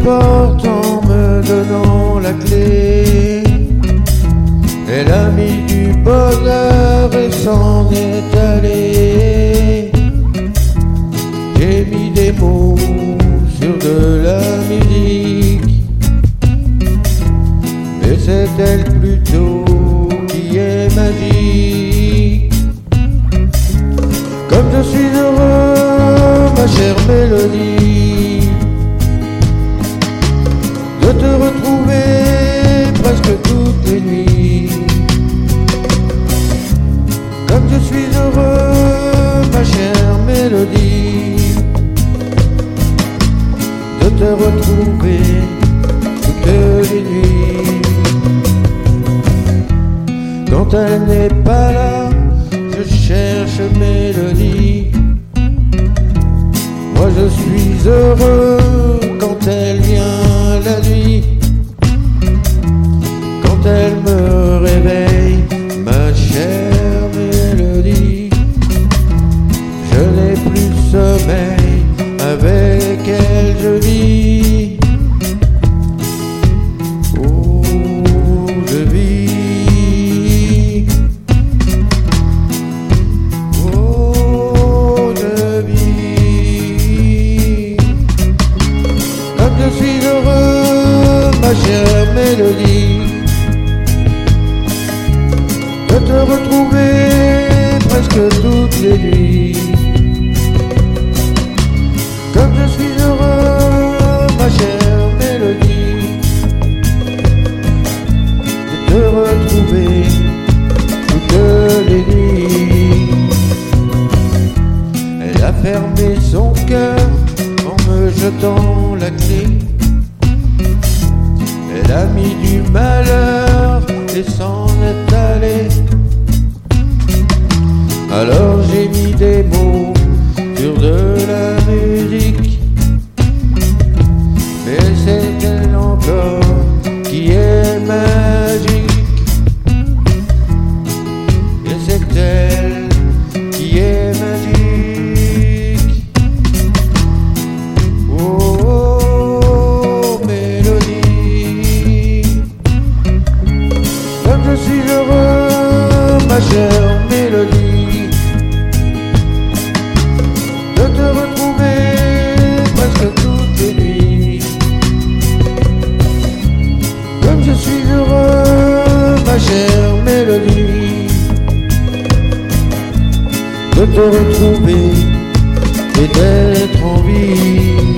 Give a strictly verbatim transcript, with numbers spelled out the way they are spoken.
porte en me donnant la clé. Elle a mis du bonheur et s'en est allée. J'ai mis des mots sur de la musique, mais c'est elle plutôt qui est magique. Comme je suis heureux, ma chère Mélodie, de te retrouver presque toutes les nuits. Comme je suis heureux, ma chère Mélodie, de te retrouver toutes les nuits. Quand elle n'est pas là, je cherche Mélodie. Moi je suis heureux quand elle vient la nuit. Quand elle me réveille, ma chère Mélodie, je n'ai plus sommeil, avec elle je vis. Oh, je vis. Oh, je vis. Comme je suis heureux, ma chère Mélodie, de te retrouver presque toutes les nuits. Comme je suis heureux, ma chère Mélodie, de te retrouver toutes les nuits. Elle a fermé son cœur en me jetant la clé. Elle a mis du malheur et s'en est allée. Alors j'ai mis des mots sur de la musique, mais c'est elle encore qui est magique. Et c'est elle qui est magique. Oh, oh, Mélodie, comme je suis heureux, ma chère Mélodie, de te retrouver presque toutes les nuits. Comme je suis heureux, ma chère Mélodie, de te retrouver et d'être en vie.